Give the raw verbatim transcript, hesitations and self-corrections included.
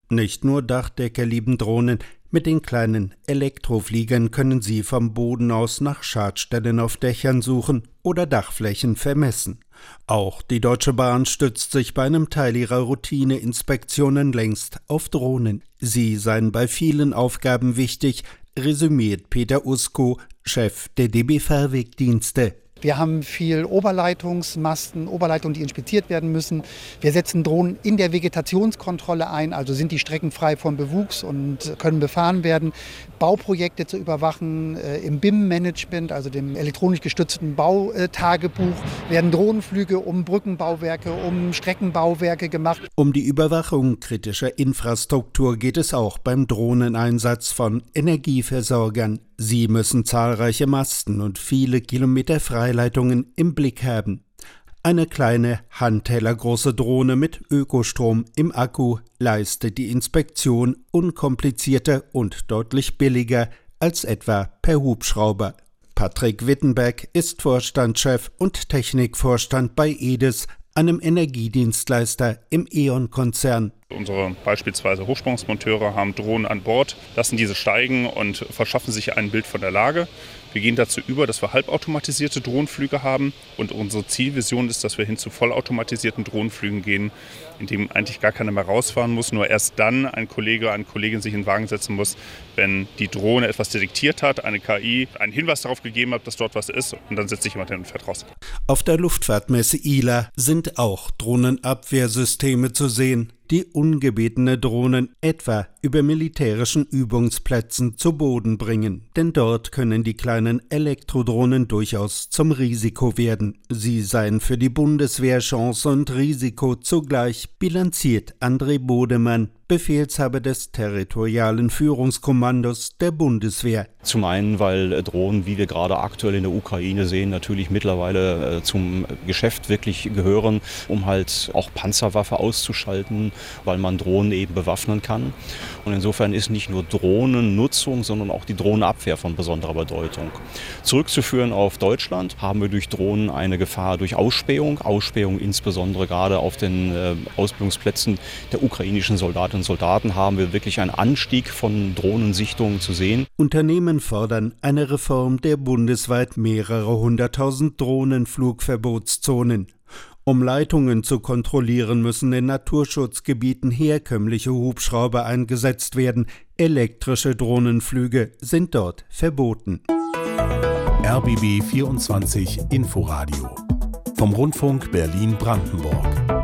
Nicht nur Dachdecker lieben Drohnen, mit den kleinen Elektrofliegern können sie vom Boden aus nach Schadstellen auf Dächern suchen oder Dachflächen vermessen. Auch die Deutsche Bahn stützt sich bei einem Teil ihrer Routineinspektionen längst auf Drohnen. Sie seien bei vielen Aufgaben wichtig, resümiert Peter Usko, Chef der D B Fahrwegdienste. Wir haben viel Oberleitungsmasten, Oberleitungen, die inspiziert werden müssen. Wir setzen Drohnen in der Vegetationskontrolle ein, also sind die Strecken frei von Bewuchs und können befahren werden. Bauprojekte zu überwachen, äh, im B I M-Management, also dem elektronisch gestützten Bautagebuch, werden Drohnenflüge um Brückenbauwerke, um Streckenbauwerke gemacht. Um die Überwachung kritischer Infrastruktur geht es auch beim Drohneneinsatz von Energieversorgern. Sie müssen zahlreiche Masten und viele Kilometer Freileitungen im Blick haben. Eine kleine, handtellergroße Drohne mit Ökostrom im Akku leistet die Inspektion unkomplizierter und deutlich billiger als etwa per Hubschrauber. Patrick Wittenberg ist Vorstandschef und Technikvorstand bei E D I S, einem Energiedienstleister im E.ON-Konzern. Unsere beispielsweise Hochspannungsmonteure haben Drohnen an Bord, lassen diese steigen und verschaffen sich ein Bild von der Lage. Wir gehen dazu über, dass wir halbautomatisierte Drohnenflüge haben und unsere Zielvision ist, dass wir hin zu vollautomatisierten Drohnenflügen gehen, in dem eigentlich gar keiner mehr rausfahren muss, nur erst dann ein Kollege, eine Kollegin sich in den Wagen setzen muss, wenn die Drohne etwas detektiert hat, eine K I einen Hinweis darauf gegeben hat, dass dort was ist und dann setzt sich jemand hin und fährt raus. Auf der Luftfahrtmesse I L A sind auch Drohnenabwehrsysteme zu sehen, die ungebetene Drohnen etwa über militärischen Übungsplätzen zu Boden bringen. Denn dort können die kleinen Elektrodrohnen durchaus zum Risiko werden. Sie seien für die Bundeswehr Chance und Risiko zugleich, bilanziert André Bodemann, Befehlshaber des territorialen Führungskommandos der Bundeswehr. Zum einen, weil Drohnen, wie wir gerade aktuell in der Ukraine sehen, natürlich mittlerweile zum Geschäft wirklich gehören, um halt auch Panzerwaffe auszuschalten, weil man Drohnen eben bewaffnen kann. Und insofern ist nicht nur Drohnennutzung, sondern auch die Drohnenabwehr von besonderer Bedeutung. Zurückzuführen auf Deutschland haben wir durch Drohnen eine Gefahr durch Ausspähung, Ausspähung insbesondere gerade auf den äh, Ausbildungsplätzen der ukrainischen Soldatinnen und Soldaten haben wir wirklich einen Anstieg von Drohnensichtungen zu sehen. Unternehmen fordern eine Reform der bundesweit mehrere hunderttausend Drohnenflugverbotszonen. Um Leitungen zu kontrollieren, müssen in Naturschutzgebieten herkömmliche Hubschrauber eingesetzt werden. Elektrische Drohnenflüge sind dort verboten. R B B vierundzwanzig Inforadio vom Rundfunk Berlin-Brandenburg.